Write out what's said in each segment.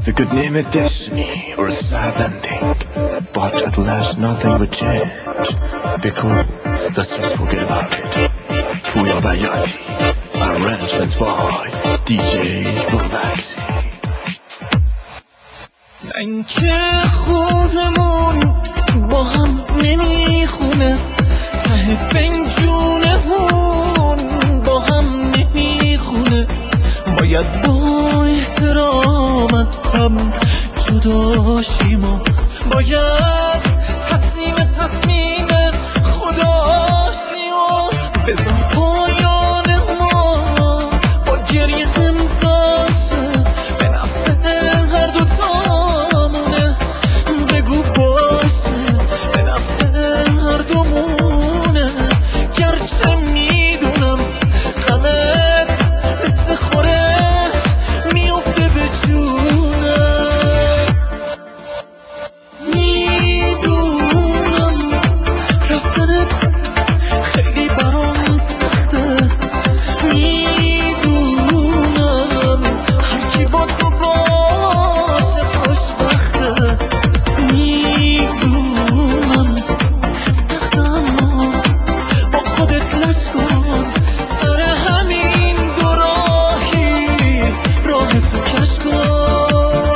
We could name it destiny or a sad ending, but at last nothing would change. Because let's just forget about it. Pooya Bayati, arranged by DJ Relaxi. من که خونمون با هم نمیخونه، ته فنجونمون با هم نمیخونه. باید با احترام از هم جدا شیم و باید تصمیم خدا شیم و بذار پایان ما با گریه امضاشه، به نفع هر دوتامونه. بگو باشه به نفع هر دومونه، گرچه میدونم همه مثل خوره میفته به جونم. میدونم رفتنت خیلی برام سخته، میدونم هرکی با تو باشه خوشبخته. میدونم سخته اما با خودت لش کن، سر همین دو راهی راه تو کش کن.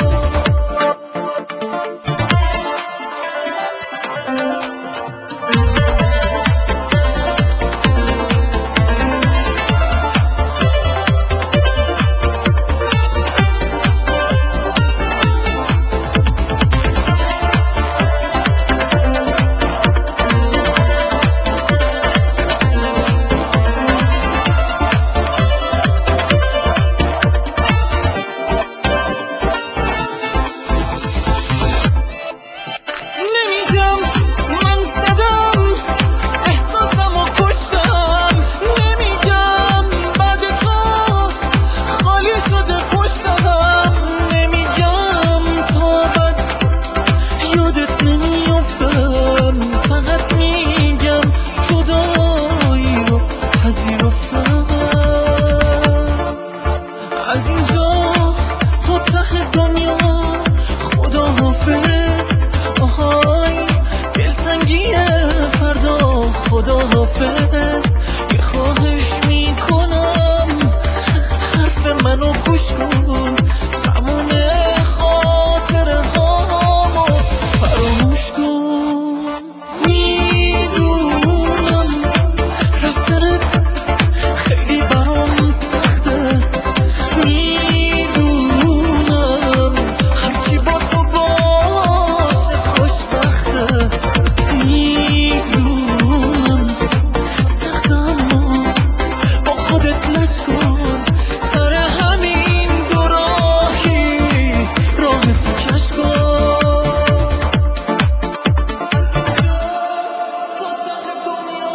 نمیگم من زدم احساسمو کشتم، نمیگم بعد تو خالی شده پشتم، نمیگم تا ابد یادت نمیافتم، فقط میگم جدایی رو پذیرفتم. از اینجا تا ته دنیا خداحافظ، آهای دلتنگی فردا خداحافظ. یه خواهش میکنم حرف منو گوش کن، تموم خاطره هامو فراموش کن. میدونم رفتنت خیلی برام سخته، میدونم هرکی با تو باشه خوشبخته. میدونم سخته اما با خودت لش کن، سر همین دو راهی راه تو کش کن. تا ته دنیا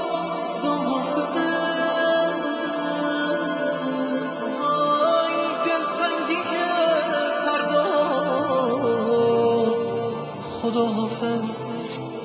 خداحافظ، آی دلتنگی فردا خداحافظ.